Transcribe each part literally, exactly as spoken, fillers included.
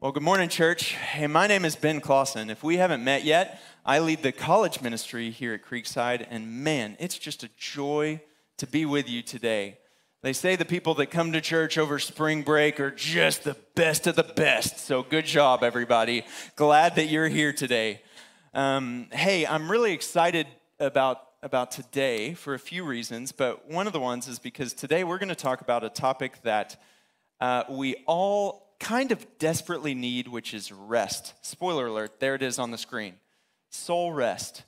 Well, good morning, church. Hey, my name is Ben Clausen. If we haven't met yet, I lead the college ministry here at Creekside, and man, it's just a joy to be with you today. They say the people that come to church over spring break are just the best of the best, so good job, everybody. Glad that you're here today. Um, hey, I'm really excited about, about today for a few reasons, but one of the ones is because today we're going to talk about a topic that uh, we all kind of desperately need, which is rest. Spoiler alert, there it is on the screen. Soul rest.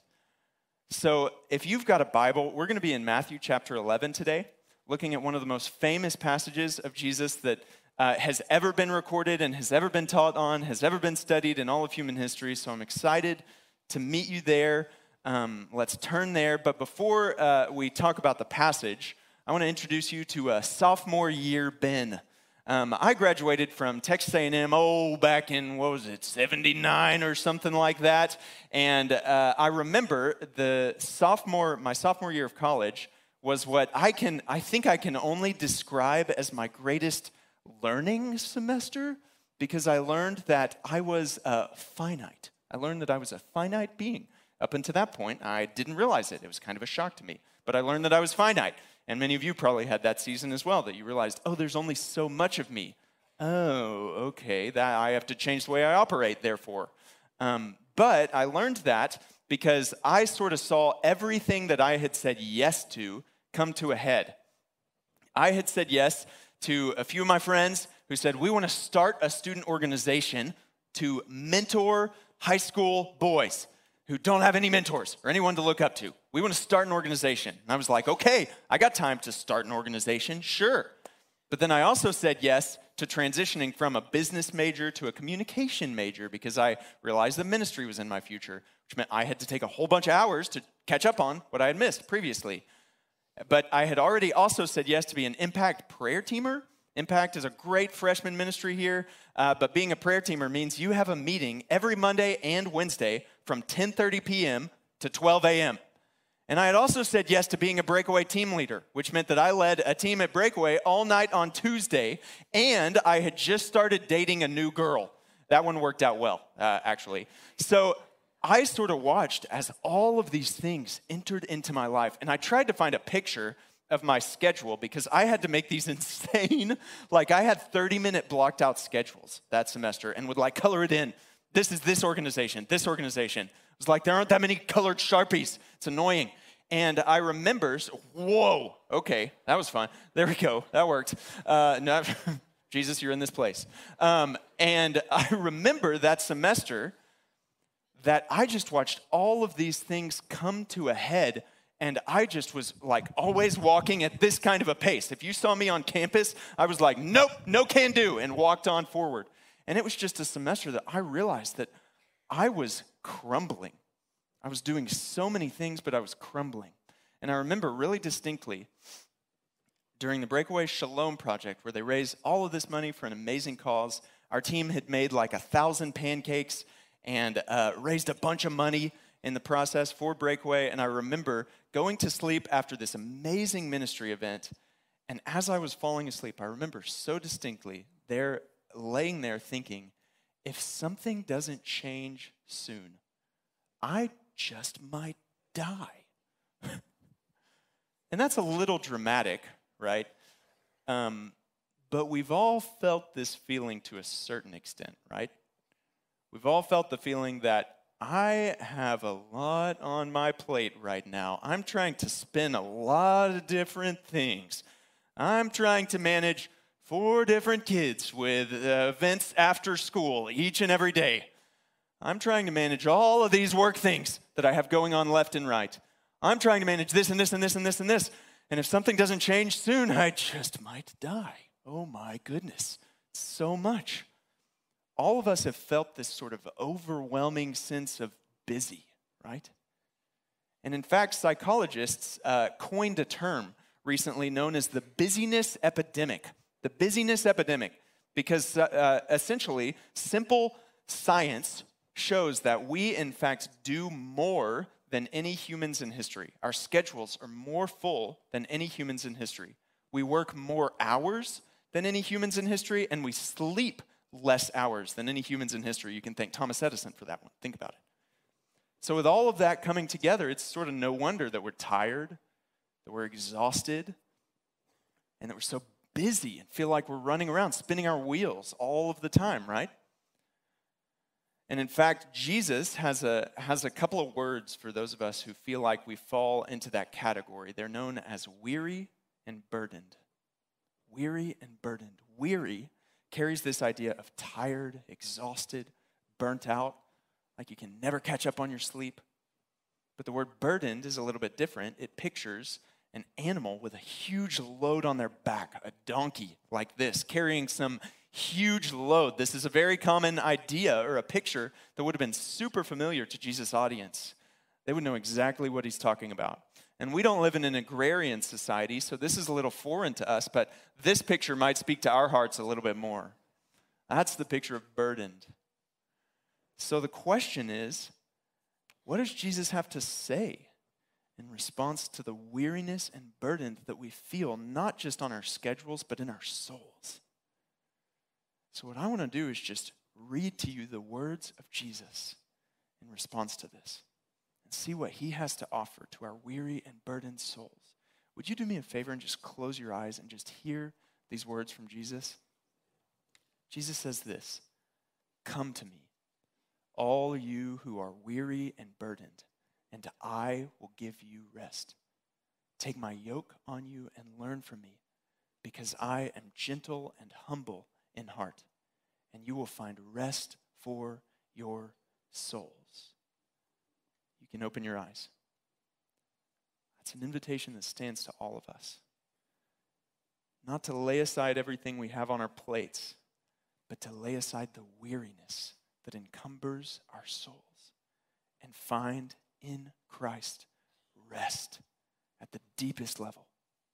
So if you've got a Bible, we're going to be in Matthew chapter eleven today, looking at one of the most famous passages of Jesus that uh, has ever been recorded and has ever been taught on, has ever been studied in all of human history. So I'm excited to meet you there. Um, let's turn there. But before uh, we talk about the passage, I want to introduce you to uh, sophomore year Ben. Um, I graduated from Texas A and M, oh, back in, what was it, seventy-nine or something like that. And uh, I remember the sophomore, my sophomore year of college was what I can, I think I can only describe as my greatest learning semester, because I learned that I was uh, finite. I learned that I was a finite being. Up until that point, I didn't realize it. It was kind of a shock to me. But I learned that I was finite. And many of you probably had that season as well, that you realized, oh, there's only so much of me. Oh, okay, that I have to change the way I operate, therefore. Um, but I learned that because I sort of saw everything that I had said yes to come to a head. I had said yes to a few of my friends who said, we want to start a student organization to mentor high school boys who don't have any mentors or anyone to look up to. We want to start an organization. And I was like, okay, I got time to start an organization, sure. But then I also said yes to transitioning from a business major to a communication major because I realized the ministry was in my future, which meant I had to take a whole bunch of hours to catch up on what I had missed previously. But I had already also said yes to be an Impact prayer teamer. Impact is a great freshman ministry here, uh, but being a prayer teamer means you have a meeting every Monday and Wednesday from ten thirty p.m. to twelve a.m. And I had also said yes to being a Breakaway team leader, which meant that I led a team at Breakaway all night on Tuesday, and I had just started dating a new girl. That one worked out well, uh, actually. So I sort of watched as all of these things entered into my life, and I tried to find a picture of my schedule because I had to make these insane, like I had thirty-minute blocked out schedules that semester and would like color it in. This is this organization, this organization. It was like there aren't that many colored Sharpies. It's annoying. And I remember, whoa, okay, that was fun. There we go, that worked. Uh, no, Jesus, you're in this place. Um, and I remember that semester that I just watched all of these things come to a head. And I just was like always walking at this kind of a pace. If you saw me on campus, I was like, nope, no can do, and walked on forward. And it was just a semester that I realized that I was crumbling. I was doing so many things, but I was crumbling. And I remember really distinctly during the Breakaway Shalom Project, where they raised all of this money for an amazing cause, our team had made like a thousand pancakes and uh, raised a bunch of money in the process for Breakaway. And I remember going to sleep after this amazing ministry event. And as I was falling asleep, I remember so distinctly there, laying there thinking, if something doesn't change soon, I just might die. And that's a little dramatic, right? Um, but we've all felt this feeling to a certain extent, right? We've all felt the feeling that I have a lot on my plate right now. I'm trying to spin a lot of different things. I'm trying to manage four different kids with uh, events after school each and every day. I'm trying to manage all of these work things that I have going on left and right. I'm trying to manage this and this and this and this and this. And if something doesn't change soon, I just might die. Oh my goodness, so much. All of us have felt this sort of overwhelming sense of busy, right? And in fact, psychologists uh, coined a term recently known as the busyness epidemic. The busyness epidemic, because uh, essentially simple science shows that we, in fact, do more than any humans in history. Our schedules are more full than any humans in history. We work more hours than any humans in history, and we sleep less hours than any humans in history. You can thank Thomas Edison for that one. Think about it. So with all of that coming together, it's sort of no wonder that we're tired, that we're exhausted, and that we're so busy and feel like we're running around, spinning our wheels all of the time, right? And in fact, Jesus has a, has a couple of words for those of us who feel like we fall into that category. They're known as weary and burdened. Weary and burdened. Weary carries this idea of tired, exhausted, burnt out, like you can never catch up on your sleep. But the word burdened is a little bit different. It pictures an animal with a huge load on their back, a donkey like this, carrying some huge load. This is a very common idea or a picture that would have been super familiar to Jesus' audience. They would know exactly what he's talking about. And we don't live in an agrarian society, so this is a little foreign to us, but this picture might speak to our hearts a little bit more. That's the picture of burdened. So the question is, what does Jesus have to say in response to the weariness and burden that we feel, not just on our schedules, but in our souls? So what I want to do is just read to you the words of Jesus in response to this and see what he has to offer to our weary and burdened souls. Would you do me a favor and just close your eyes and just hear these words from Jesus? Jesus says this, "Come to me, all you who are weary and burdened, and I will give you rest. Take my yoke on you and learn from me, because I am gentle and humble in heart, and you will find rest for your souls." You can open your eyes. That's an invitation that stands to all of us. Not to lay aside everything we have on our plates, but to lay aside the weariness that encumbers our souls and find in Christ rest at the deepest level.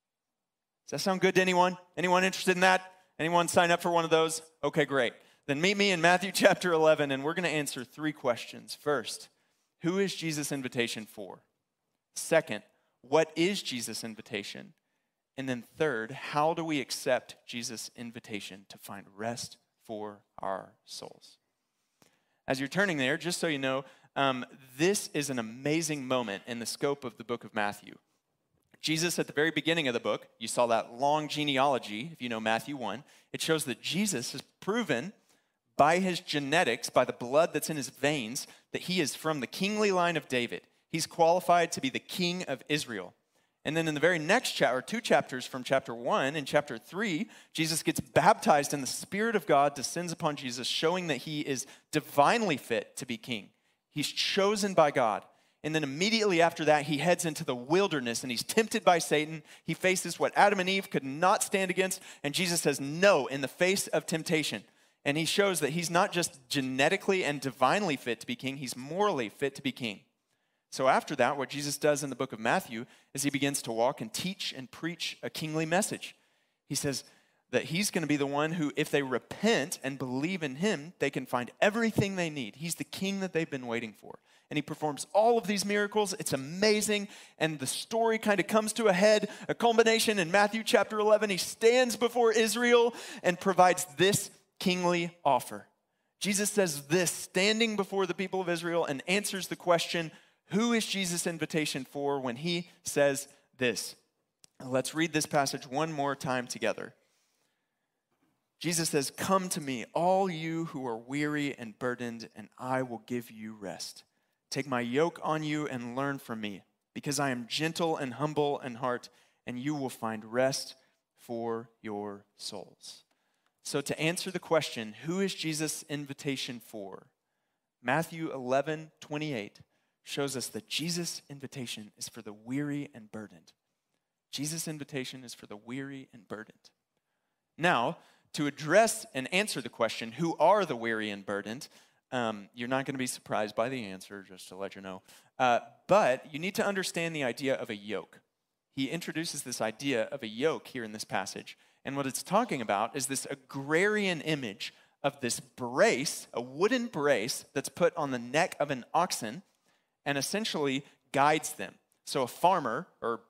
Does that sound good to anyone? Anyone interested in that? Anyone sign up for one of those? Okay, great. Then meet me in Matthew chapter eleven, and we're going to answer three questions. First, who is Jesus' invitation for? Second, what is Jesus' invitation? And then third, how do we accept Jesus' invitation to find rest for our souls? As you're turning there, just so you know, um, this is an amazing moment in the scope of the book of Matthew. Jesus, at the very beginning of the book, you saw that long genealogy, if you know Matthew one. It shows that Jesus has proven by his genetics, by the blood that's in his veins, that he is from the kingly line of David. He's qualified to be the king of Israel. And then in the very next chapter, two chapters from chapter one, in chapter three, Jesus gets baptized and the Spirit of God descends upon Jesus, showing that he is divinely fit to be king. He's chosen by God. And then immediately after that, he heads into the wilderness and he's tempted by Satan. He faces what Adam and Eve could not stand against. And Jesus says no in the face of temptation. And he shows that he's not just genetically and divinely fit to be king, he's morally fit to be king. So after that, what Jesus does in the book of Matthew is he begins to walk and teach and preach a kingly message. He says that he's going to be the one who, if they repent and believe in him, they can find everything they need. He's the king that they've been waiting for. And he performs all of these miracles. It's amazing. And the story kind of comes to a head, a culmination in Matthew chapter eleven. He stands before Israel and provides this kingly offer. Jesus says this, standing before the people of Israel, and answers the question, who is Jesus' invitation for, when he says this? Let's read this passage one more time together. Jesus says, "Come to me, all you who are weary and burdened, and I will give you rest. Take my yoke on you and learn from me, because I am gentle and humble in heart, and you will find rest for your souls." So to answer the question, who is Jesus' invitation for? Matthew eleven twenty-eight shows us that Jesus' invitation is for the weary and burdened. Jesus' invitation is for the weary and burdened. Now, to address and answer the question, who are the weary and burdened, um, you're not going to be surprised by the answer, just to let you know. Uh, but you need to understand the idea of a yoke. He introduces this idea of a yoke here in this passage. And what it's talking about is this agrarian image of this brace, a wooden brace that's put on the neck of an oxen and essentially guides them. So a farmer, or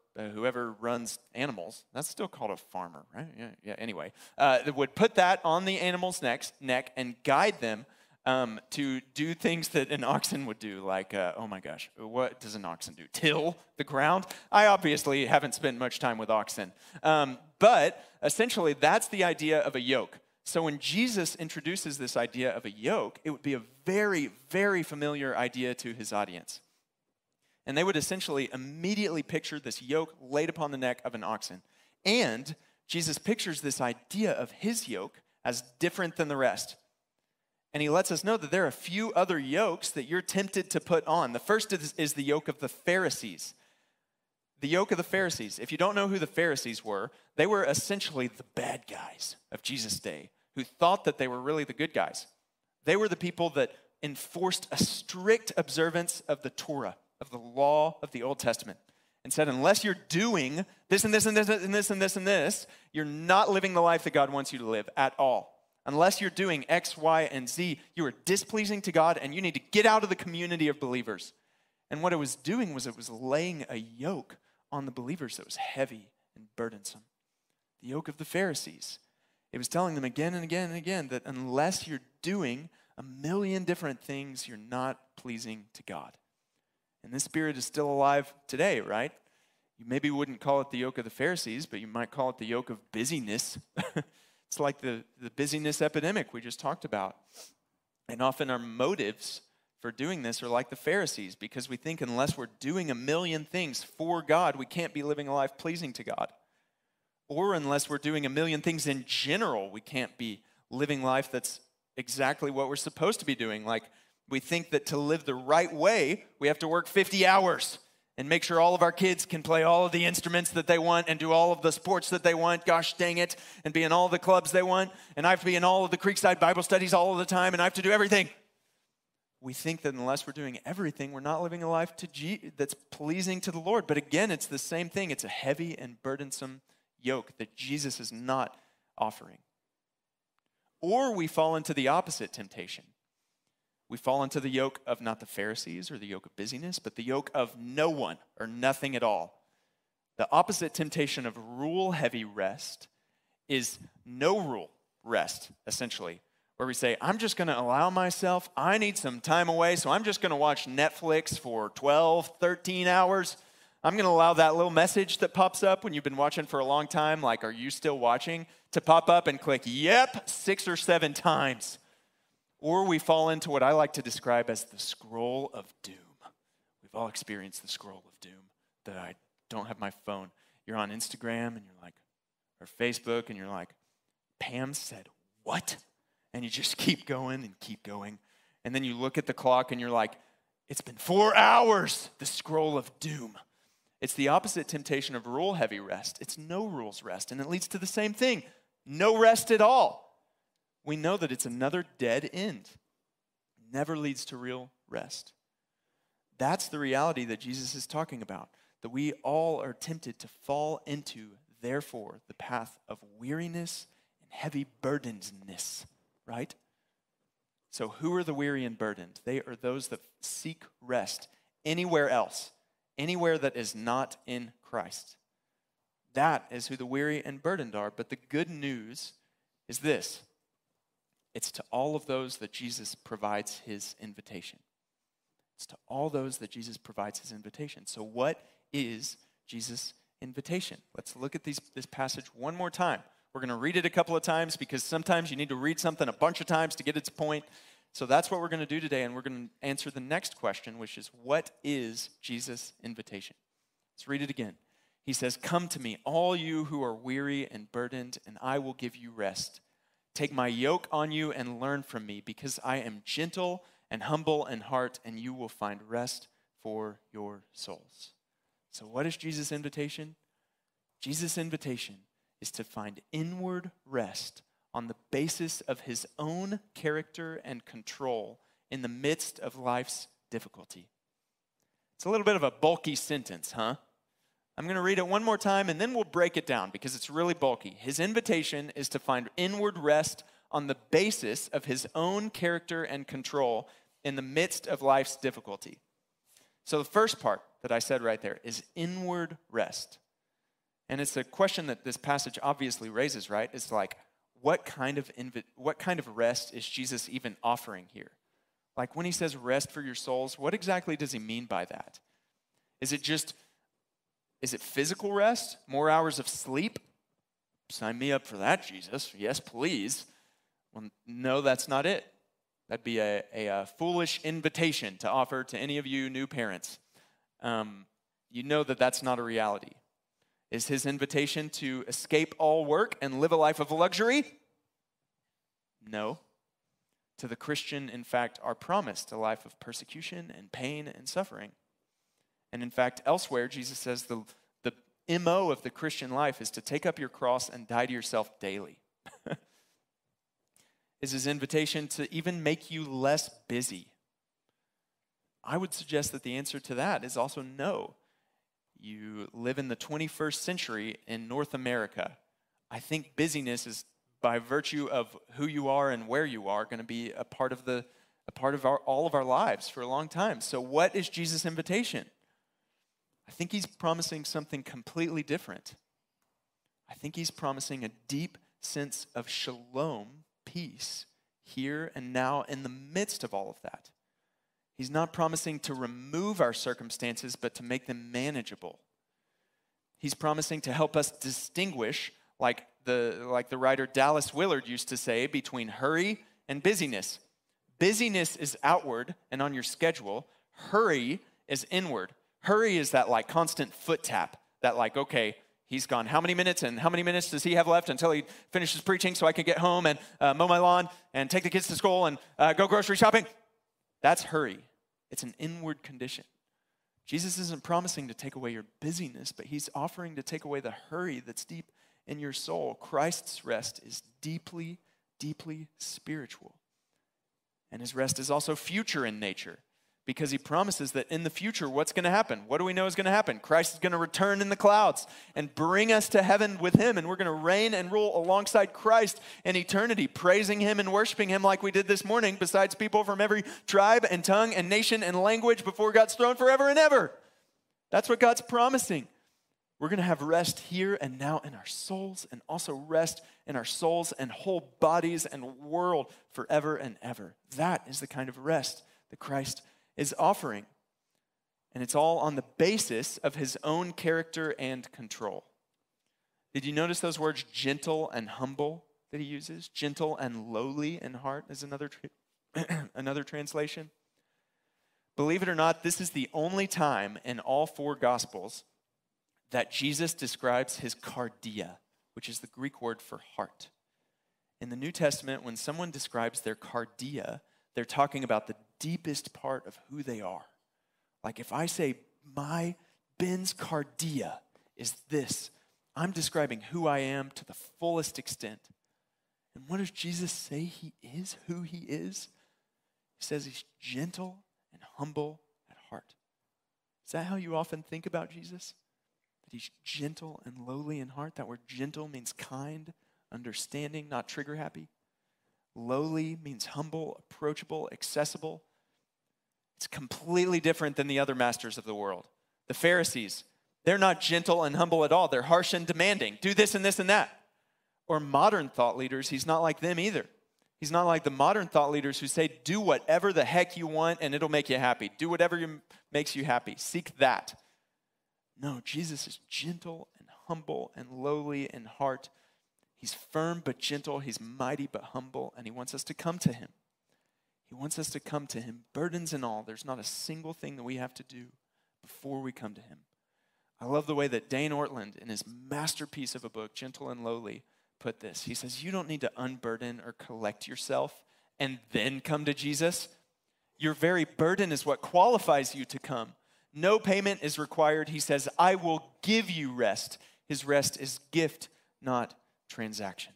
uh, whoever runs animals, that's still called a farmer, right? Yeah, yeah. Anyway, uh, would put that on the animal's neck, neck and guide them um, to do things that an oxen would do, like, uh, oh my gosh, what does an oxen do? Till the ground? I obviously haven't spent much time with oxen, um, but essentially that's the idea of a yoke. So when Jesus introduces this idea of a yoke, it would be a very, very familiar idea to his audience. And they would essentially immediately picture this yoke laid upon the neck of an oxen. And Jesus pictures this idea of his yoke as different than the rest. And he lets us know that there are a few other yokes that you're tempted to put on. The first is, is the yoke of the Pharisees. The yoke of the Pharisees. If you don't know who the Pharisees were, they were essentially the bad guys of Jesus' day who thought that they were really the good guys. They were the people that enforced a strict observance of the Torah, of the law of the Old Testament, and said, unless you're doing this and this and this and this and this and this, you're not living the life that God wants you to live at all. Unless you're doing X, Y, and Z, you are displeasing to God, and you need to get out of the community of believers. And what it was doing was it was laying a yoke on the believers that was heavy and burdensome. The yoke of the Pharisees. It was telling them again and again and again that unless you're doing a million different things, you're not pleasing to God. And this spirit is still alive today, right? You maybe wouldn't call it the yoke of the Pharisees, but you might call it the yoke of busyness. It's like the, the busyness epidemic we just talked about. And often our motives for doing this are like the Pharisees, because we think unless we're doing a million things for God, we can't be living a life pleasing to God. Or unless we're doing a million things in general, we can't be living life that's exactly what we're supposed to be doing. Like, we think that to live the right way, we have to work fifty hours and make sure all of our kids can play all of the instruments that they want and do all of the sports that they want, gosh dang it, and be in all the clubs they want, and I have to be in all of the Creekside Bible studies all of the time, and I have to do everything. We think that unless we're doing everything, we're not living a life to G- that's pleasing to the Lord. But again, it's the same thing. It's a heavy and burdensome yoke that Jesus is not offering. Or we fall into the opposite temptation. We fall into the yoke of not the Pharisees or the yoke of busyness, but the yoke of no one or nothing at all. The opposite temptation of rule-heavy rest is no rule rest, essentially, where we say, I'm just going to allow myself, I need some time away, so I'm just going to watch Netflix for twelve, thirteen hours. I'm going to allow that little message that pops up when you've been watching for a long time, like, are you still watching, to pop up and click, yep, six or seven times. Or we fall into what I like to describe as the scroll of doom. We've all experienced the scroll of doom, that I don't have my phone. You're on Instagram and you're like, or Facebook, and you're like, Pam said what? And you just keep going and keep going. And then you look at the clock and you're like, it's been four hours, the scroll of doom. It's the opposite temptation of rule-heavy rest. It's no rules rest, and it leads to the same thing, no rest at all. We know that it's another dead end. It never leads to real rest. That's the reality that Jesus is talking about, that we all are tempted to fall into, therefore, the path of weariness and heavy burdenedness, right? So who are the weary and burdened? They are those that seek rest anywhere else, anywhere that is not in Christ. That is who the weary and burdened are. But the good news is this. It's to all of those that Jesus provides his invitation. It's to all those that Jesus provides his invitation. So what is Jesus' invitation? Let's look at these, this passage one more time. We're going to read it a couple of times because sometimes you need to read something a bunch of times to get its point. So that's what we're going to do today, and we're going to answer the next question, which is, what is Jesus' invitation? Let's read it again. He says, come to me, all you who are weary and burdened, and I will give you rest. Take my yoke on you and learn from me, because I am gentle and humble in heart, and you will find rest for your souls. So what is Jesus' invitation? Jesus' invitation is to find inward rest on the basis of his own character and control in the midst of life's difficulty. It's a little bit of a bulky sentence, huh? I'm going to read it one more time, and then we'll break it down because it's really bulky. His invitation is to find inward rest on the basis of his own character and control in the midst of life's difficulty. So the first part that I said right there is inward rest. And it's a question that this passage obviously raises, right? It's like, what kind of invi- what kind of rest is Jesus even offering here? Like when he says rest for your souls, what exactly does he mean by that? Is it just, is it physical rest? More hours of sleep? Sign me up for that, Jesus. Yes, please. Well, no, that's not it. That'd be a, a, a foolish invitation to offer to any of you new parents. Um, you know that that's not a reality. Is his invitation to escape all work and live a life of luxury? No. To the Christian, in fact, are promised a life of persecution and pain and suffering. And in fact, elsewhere, Jesus says the, the M O of the Christian life is to take up your cross and die to yourself daily. Is his invitation to even make you less busy? I would suggest that the answer to that is also no. You live in the twenty-first century in North America. I think busyness is, by virtue of who you are and where you are, going to be a part of the a part of our, all of our lives for a long time. So what is Jesus' invitation? I think he's promising something completely different. I think he's promising a deep sense of shalom, peace, here and now in the midst of all of that. He's not promising to remove our circumstances, but to make them manageable. He's promising to help us distinguish, like the, like the writer Dallas Willard used to say, between hurry and busyness. Busyness is outward and on your schedule. Hurry is inward. Hurry is that like constant foot tap, that like, okay, he's gone how many minutes and how many minutes does he have left until he finishes preaching so I can get home and uh, mow my lawn and take the kids to school and uh, go grocery shopping? That's hurry. It's an inward condition. Jesus isn't promising to take away your busyness, but he's offering to take away the hurry that's deep in your soul. Christ's rest is deeply, deeply spiritual. And his rest is also future in nature, because he promises that in the future, what's going to happen? What do we know is going to happen? Christ is going to return in the clouds and bring us to heaven with him, and we're going to reign and rule alongside Christ in eternity, praising him and worshiping him like we did this morning, besides people from every tribe and tongue and nation and language before God's throne forever and ever. That's what God's promising. We're going to have rest here and now in our souls, and also rest in our souls and whole bodies and world forever and ever. That is the kind of rest that Christ is offering. And it's all on the basis of his own character and control. Did you notice those words, gentle and humble, that he uses? Gentle and lowly in heart is another, tra- another translation. Believe it or not, this is the only time in all four Gospels that Jesus describes his cardia, which is the Greek word for heart. In the New Testament, when someone describes their cardia, they're talking about the deepest part of who they are. Like if I say, my Ben's cardia is this, I'm describing who I am to the fullest extent. And what does Jesus say he is, who he is? He says he's gentle and humble at heart. Is that how you often think about Jesus? That he's gentle and lowly in heart? That word gentle means kind, understanding, not trigger happy. Lowly means humble, approachable, accessible. It's completely different than the other masters of the world. The Pharisees, they're not gentle and humble at all. They're harsh and demanding. Do this and this and that. Or modern thought leaders, he's not like them either. He's not like the modern thought leaders who say, do whatever the heck you want and it'll make you happy. Do whatever you, makes you happy. Seek that. No, Jesus is gentle and humble and lowly in heart. He's firm but gentle. He's mighty but humble. And he wants us to come to him. He wants us to come to him, burdens and all. There's not a single thing that we have to do before we come to him. I love the way that Dane Ortland, in his masterpiece of a book, Gentle and Lowly, put this. He says, you don't need to unburden or collect yourself and then come to Jesus. Your very burden is what qualifies you to come. No payment is required. He says, I will give you rest. His rest is gift, not transaction.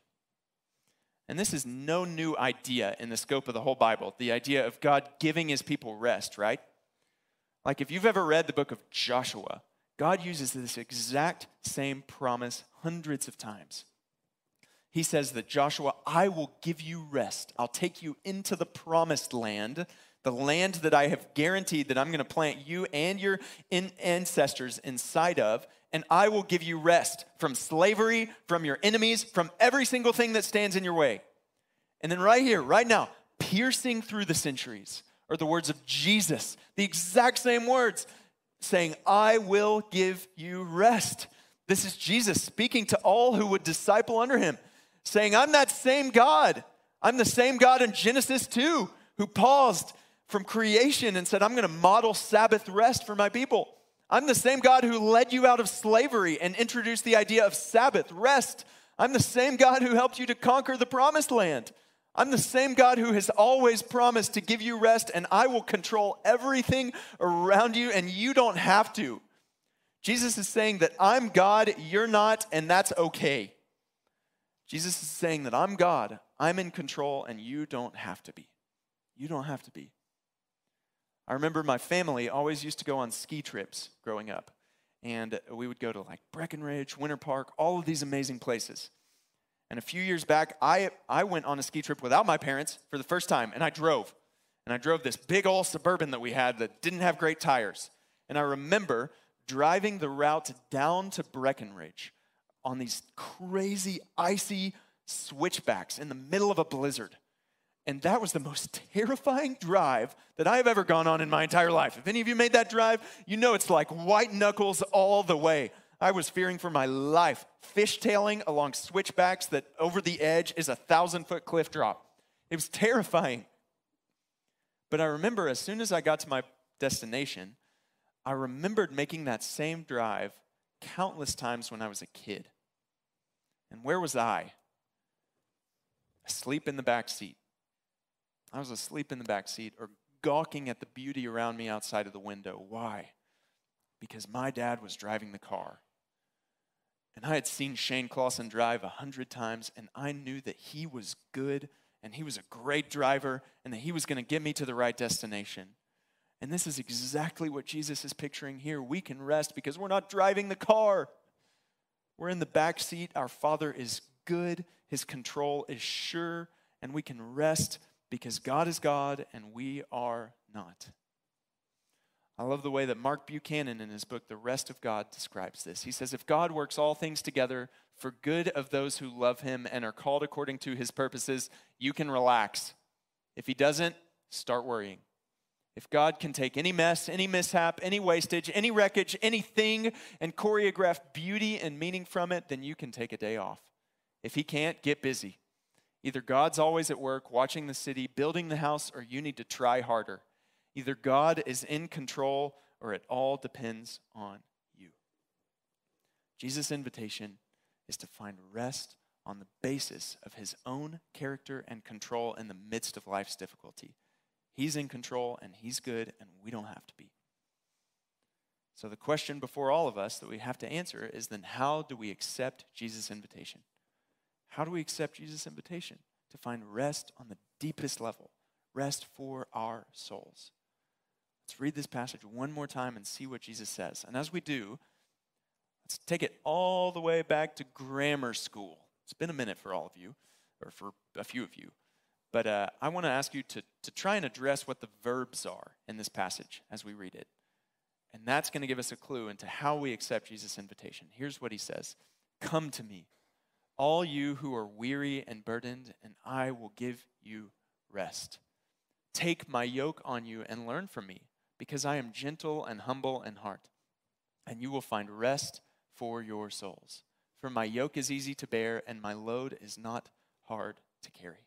And this is no new idea in the scope of the whole Bible, the idea of God giving his people rest, right? Like if you've ever read the book of Joshua, God uses this exact same promise hundreds of times. he says that Joshua, I will give you rest. I'll take you into the promised land, the land that I have guaranteed that I'm going to plant you and your ancestors inside of, and I will give you rest from slavery, from your enemies, from every single thing that stands in your way. And then right here, right now, piercing through the centuries are the words of Jesus, the exact same words, saying, I will give you rest. This is Jesus speaking to all who would disciple under him, saying, I'm that same God. I'm the same God in Genesis two who paused from creation and said, I'm going to model Sabbath rest for my people. I'm the same God who led you out of slavery and introduced the idea of Sabbath rest. I'm the same God who helped you to conquer the promised land. I'm the same God who has always promised to give you rest, and I will control everything around you, and you don't have to. Jesus is saying that I'm God, you're not, and that's okay. Jesus is saying that I'm God, I'm in control, and you don't have to be. You don't have to be. I remember my family always used to go on ski trips growing up, and we would go to like Breckenridge, Winter Park, all of these amazing places. And a few years back, I, I went on a ski trip without my parents for the first time, and I drove. And I drove this big old Suburban that we had that didn't have great tires. And I remember driving the route down to Breckenridge on these crazy, icy switchbacks in the middle of a blizzard. And that was the most terrifying drive that I have ever gone on in my entire life. If any of you made that drive, you know it's like white knuckles all the way. I was fearing for my life, fishtailing along switchbacks that over the edge is a thousand-foot cliff drop. It was terrifying. But I remember as soon as I got to my destination, I remembered making that same drive countless times when I was a kid. And where was I? Asleep in the back seat. I was asleep in the back seat or gawking at the beauty around me outside of the window. Why? Because my dad was driving the car. And I had seen Shane Clausen drive a hundred times, and I knew that he was good, and he was a great driver, and that he was going to get me to the right destination. And this is exactly what Jesus is picturing here. We can rest because we're not driving the car. We're in the back seat. Our Father is good. His control is sure, and we can rest because God is God, and we are not. I love the way that Mark Buchanan in his book, The Rest of God, describes this. He says, if God works all things together for good of those who love him and are called according to his purposes, you can relax. If he doesn't, start worrying. If God can take any mess, any mishap, any wastage, any wreckage, anything, and choreograph beauty and meaning from it, then you can take a day off. If he can't, get busy. Either God's always at work, watching the city, building the house, or you need to try harder. Either God is in control or it all depends on you. Jesus' invitation is to find rest on the basis of his own character and control in the midst of life's difficulty. He's in control and he's good and we don't have to be. So the question before all of us that we have to answer is then how do we accept Jesus' invitation? How do we accept Jesus' invitation to find rest on the deepest level, rest for our souls? Let's read this passage one more time and see what Jesus says. And as we do, let's take it all the way back to grammar school. It's been a minute for all of you, or for a few of you. But uh, I want to ask you to, to try and address what the verbs are in this passage as we read it. And that's going to give us a clue into how we accept Jesus' invitation. Here's what he says. Come to me, all you who are weary and burdened, and I will give you rest. Take my yoke on you and learn from me, because I am gentle and humble in heart, and you will find rest for your souls. For my yoke is easy to bear, and my load is not hard to carry.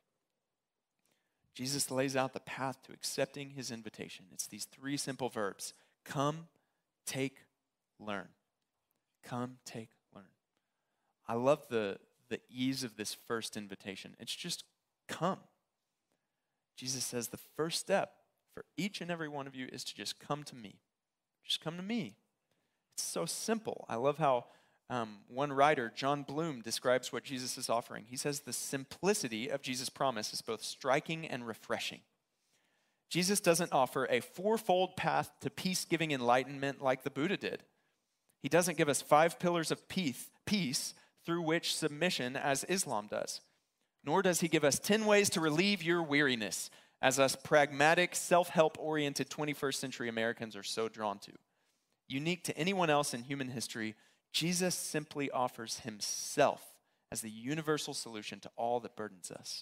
Jesus lays out the path to accepting his invitation. It's these three simple verbs. Come, take, learn. Come, take, learn. I love the, the ease of this first invitation. It's just come. Jesus says the first step for each and every one of you is to just come to me. Just come to me. It's so simple. I love how um, one writer, John Bloom, describes what Jesus is offering. He says the simplicity of Jesus' promise is both striking and refreshing. Jesus doesn't offer a fourfold path to peace-giving enlightenment like the Buddha did. He doesn't give us five pillars of peace, peace through which submission as Islam does. Nor does he give us ten ways to relieve your weariness, as us pragmatic, self-help oriented twenty-first century Americans are so drawn to. Unique to anyone else in human history, Jesus simply offers himself as the universal solution to all that burdens us.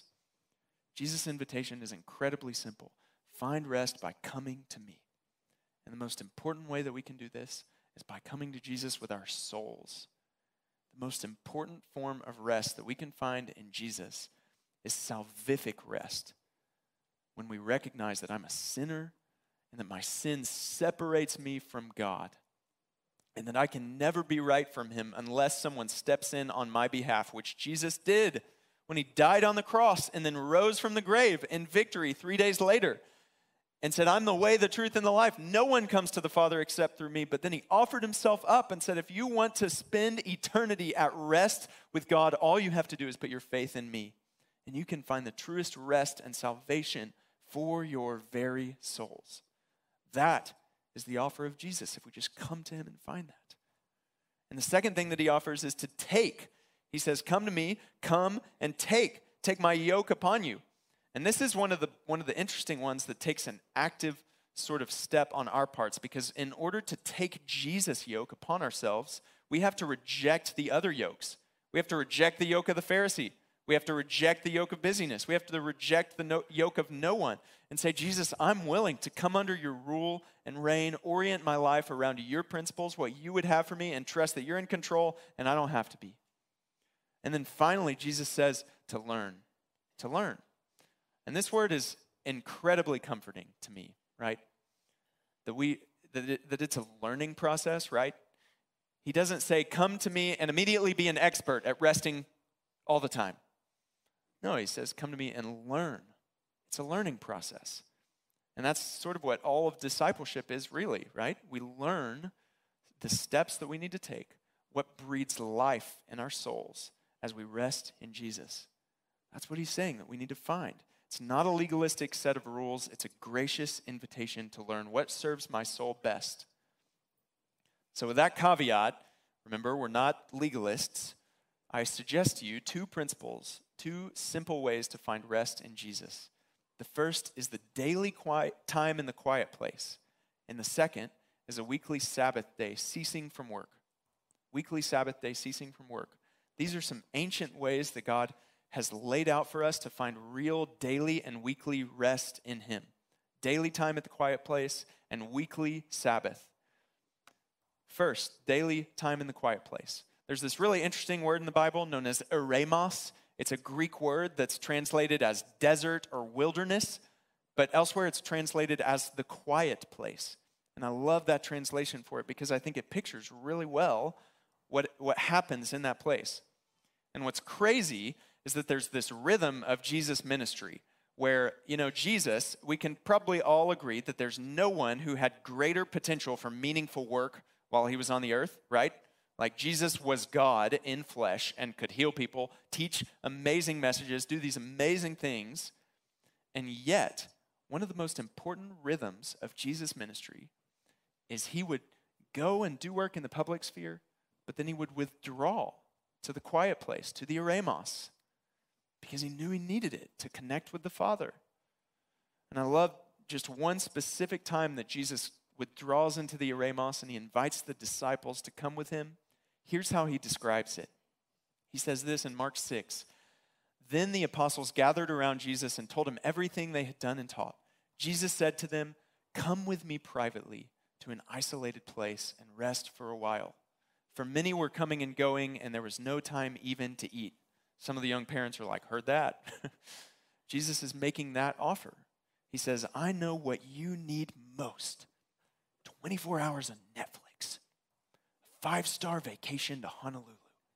Jesus' invitation is incredibly simple. Find rest by coming to me. And the most important way that we can do this is by coming to Jesus with our souls. The most important form of rest that we can find in Jesus is salvific rest. When we recognize that I'm a sinner and that my sin separates me from God and that I can never be right from him unless someone steps in on my behalf, which Jesus did when he died on the cross and then rose from the grave in victory three days later and said, I'm the way, the truth, and the life. No one comes to the Father except through me. But then he offered himself up and said, if you want to spend eternity at rest with God, all you have to do is put your faith in me. And you can find the truest rest and salvation for your very souls. That is the offer of Jesus, if we just come to him and find that. And the second thing that he offers is to take. He says, come to me, come and take. Take my yoke upon you. And this is one of the one of the interesting ones that takes an active sort of step on our parts, because in order to take Jesus' yoke upon ourselves, we have to reject the other yokes. We have to reject the yoke of the Pharisee. We have to reject the yoke of busyness. We have to reject the no, yoke of no one and say, Jesus, I'm willing to come under your rule and reign, orient my life around your principles, what you would have for me, and trust that you're in control and I don't have to be. And then finally, Jesus says to learn, to learn. And this word is incredibly comforting to me, right? That we that, it, that it's a learning process, right? He doesn't say, come to me and immediately be an expert at resting all the time. No, he says, come to me and learn. It's a learning process. And that's sort of what all of discipleship is really, right? We learn the steps that we need to take, what breeds life in our souls as we rest in Jesus. That's what he's saying that we need to find. It's not a legalistic set of rules. It's a gracious invitation to learn what serves my soul best. So with that caveat, remember, we're not legalists. I suggest to you two principles, two simple ways to find rest in Jesus. The first is the daily quiet time in the quiet place. And the second is a weekly Sabbath day ceasing from work. Weekly Sabbath day ceasing from work. These are some ancient ways that God has laid out for us to find real daily and weekly rest in him. Daily time at the quiet place and weekly Sabbath. First, daily time in the quiet place. There's this really interesting word in the Bible known as eremos. It's a Greek word that's translated as desert or wilderness, but elsewhere it's translated as the quiet place. And I love that translation for it because I think it pictures really well what, what happens in that place. And what's crazy is that there's this rhythm of Jesus' ministry where, you know, Jesus, we can probably all agree that there's no one who had greater potential for meaningful work while he was on the earth, right? Like Jesus was God in flesh and could heal people, teach amazing messages, do these amazing things. And yet, one of the most important rhythms of Jesus' ministry is he would go and do work in the public sphere, but then he would withdraw to the quiet place, to the eremos, because he knew he needed it to connect with the Father. And I love just one specific time that Jesus withdraws into the eremos and he invites the disciples to come with him. Here's how he describes it. He says this in Mark six. Then the apostles gathered around Jesus and told him everything they had done and taught. Jesus said to them, come with me privately to an isolated place and rest for a while. For many were coming and going, and there was no time even to eat. Some of the young parents are like, heard that? Jesus is making that offer. He says, I know what you need most. twenty-four hours of Netflix. A five-star vacation to Honolulu.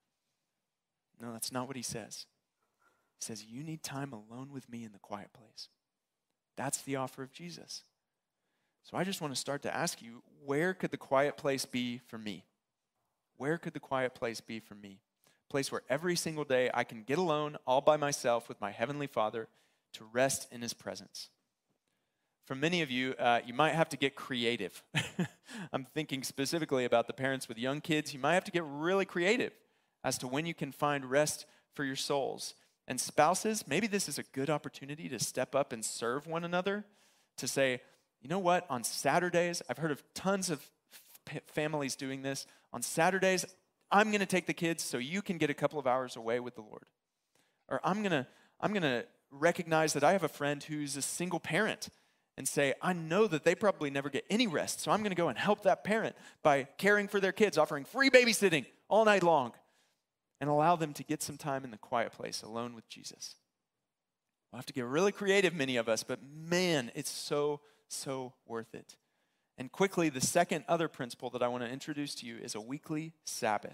No, that's not what he says. He says, you need time alone with me in the quiet place. That's the offer of Jesus. So I just want to start to ask you, where could the quiet place be for me? Where could the quiet place be for me? A place where every single day I can get alone all by myself with my Heavenly Father to rest in his presence. For many of you, uh, you might have to get creative. I'm thinking specifically about the parents with young kids. You might have to get really creative. as to when you can find rest for your souls. And spouses, maybe this is a good opportunity to step up and serve one another, to say, you know what, on Saturdays, I've heard of tons of f- families doing this. On Saturdays, I'm going to take the kids so you can get a couple of hours away with the Lord. Or I'm going to I'm going to recognize that I have a friend who's a single parent and say, I know that they probably never get any rest, so I'm going to go and help that parent by caring for their kids, offering free babysitting all night long, and allow them to get some time in the quiet place alone with Jesus. We'll have to get really creative, many of us, but man, it's so, so worth it. And quickly, the second other principle that I want to introduce to you is a weekly Sabbath.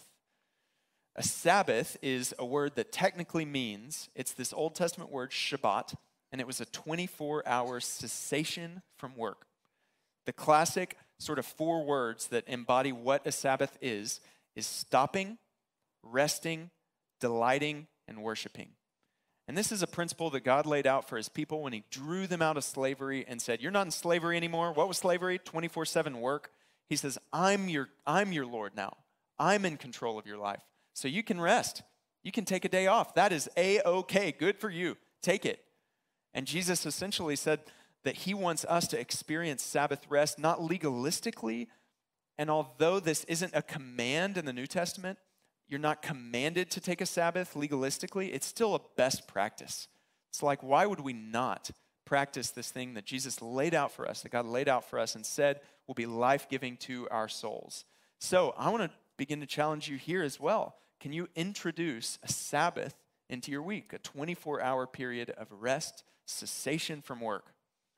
A Sabbath is a word that technically means, it's this Old Testament word, Shabbat, and it was a twenty-four hour cessation from work. The classic sort of four words that embody what a Sabbath is, is stopping, resting, delighting, and worshiping. And this is a principle that God laid out for his people when he drew them out of slavery and said, you're not in slavery anymore. What was slavery? twenty-four seven work. He says, I'm your, I'm your Lord now. I'm in control of your life. So you can rest. You can take a day off. That is A-okay. Good for you. Take it. And Jesus essentially said that he wants us to experience Sabbath rest, not legalistically. And although this isn't a command in the New Testament, you're not commanded to take a Sabbath legalistically, it's still a best practice. It's like, why would we not practice this thing that Jesus laid out for us, that God laid out for us and said will be life-giving to our souls? So I want to begin to challenge you here as well. Can you introduce a Sabbath into your week, a twenty-four hour period of rest, cessation from work?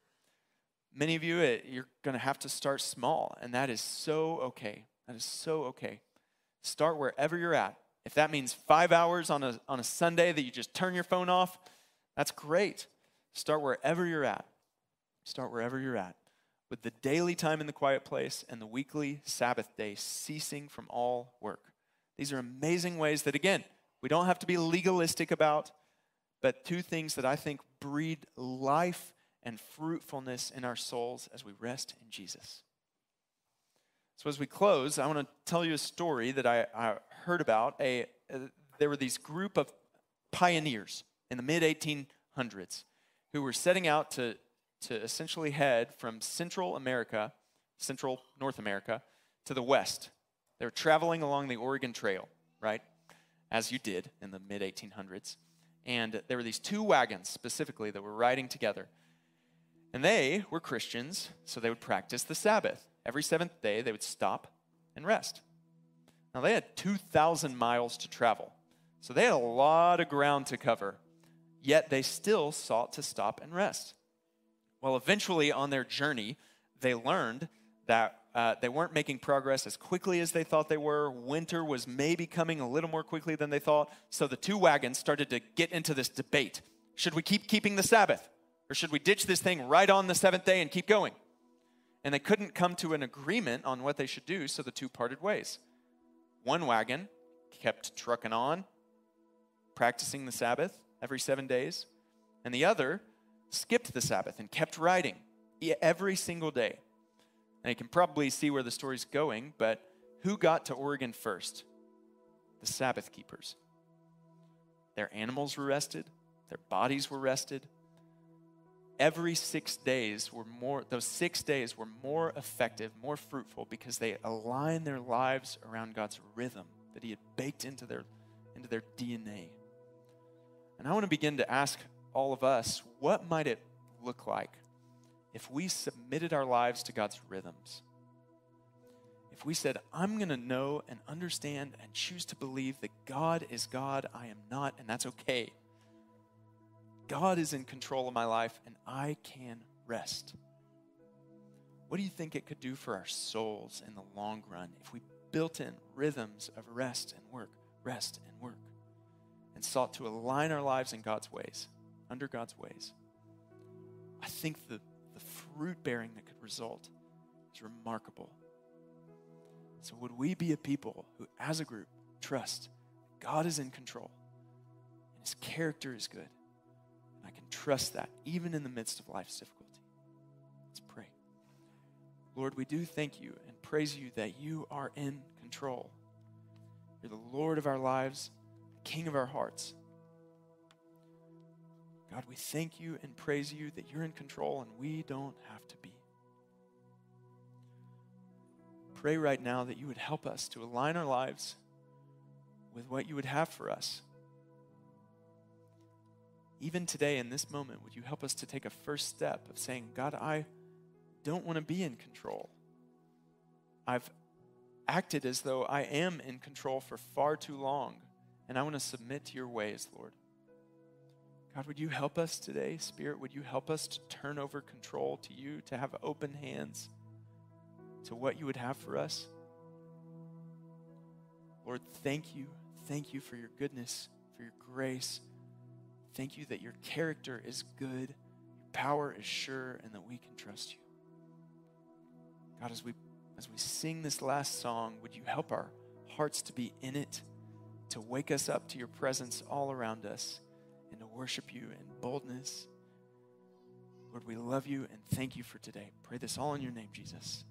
Many of you, you're going to have to start small, and that is so okay. That is so okay. Start wherever you're at. If that means five hours on a, on a Sunday that you just turn your phone off, that's great. Start wherever you're at. Start wherever you're at. With the daily time in the quiet place and the weekly Sabbath day ceasing from all work. These are amazing ways that, again, we don't have to be legalistic about, but two things that I think breed life and fruitfulness in our souls as we rest in Jesus. So as we close, I want to tell you a story that I, I heard about. A, uh, there were these group of pioneers in the mid eighteen hundreds who were setting out to, to essentially head from Central America, Central North America, to the West. They were traveling along the Oregon Trail, right, as you did in the mid eighteen hundreds. And there were these two wagons specifically that were riding together. And they were Christians, so they would practice the Sabbath. Every seventh day, they would stop and rest. Now, they had two thousand miles to travel, so they had a lot of ground to cover, yet they still sought to stop and rest. Well, eventually on their journey, they learned that uh, they weren't making progress as quickly as they thought they were. Winter was maybe coming a little more quickly than they thought, so the two wagons started to get into this debate. Should we keep keeping the Sabbath, or should we ditch this thing right on the seventh day and keep going? And they couldn't come to an agreement on what they should do, so the two parted ways. One wagon kept trucking on, practicing the Sabbath every seven days, and the other skipped the Sabbath and kept riding every single day. And you can probably see where the story's going, but who got to Oregon first? The Sabbath keepers. Their animals were rested, their bodies were rested. Every six days were more, those six days were more effective, more fruitful because they aligned their lives around God's rhythm that he had baked into their, into their D N A. And I want to begin to ask all of us, what might it look like if we submitted our lives to God's rhythms? If we said, I'm going to know and understand and choose to believe that God is God, I am not, and that's okay. God is in control of my life, and I can rest. What do you think it could do for our souls in the long run if we built in rhythms of rest and work, rest and work, and sought to align our lives in God's ways, under God's ways? I think the, the fruit bearing that could result is remarkable. So would we be a people who, as a group, trust God is in control and his character is good? I can trust that even in the midst of life's difficulty. Let's pray. Lord, we do thank you and praise you that you are in control. You're You're the Lord of our lives, the King of our hearts. God, we thank you and praise you that you're in control and we don't have to be. Pray right now that you would help us to align our lives with what you would have for us. Even today in this moment, would you help us to take a first step of saying, God, I don't want to be in control. I've acted as though I am in control for far too long, and I want to submit to your ways, Lord. God, would you help us today? Spirit, would you help us to turn over control to you, to have open hands to what you would have for us? Lord, thank you. Thank you for your goodness, for your grace. Thank you that your character is good, your power is sure, and that we can trust you. God, as we as we sing this last song, would you help our hearts to be in it, to wake us up to your presence all around us, and to worship you in boldness. Lord, we love you and thank you for today. Pray this all in your name, Jesus.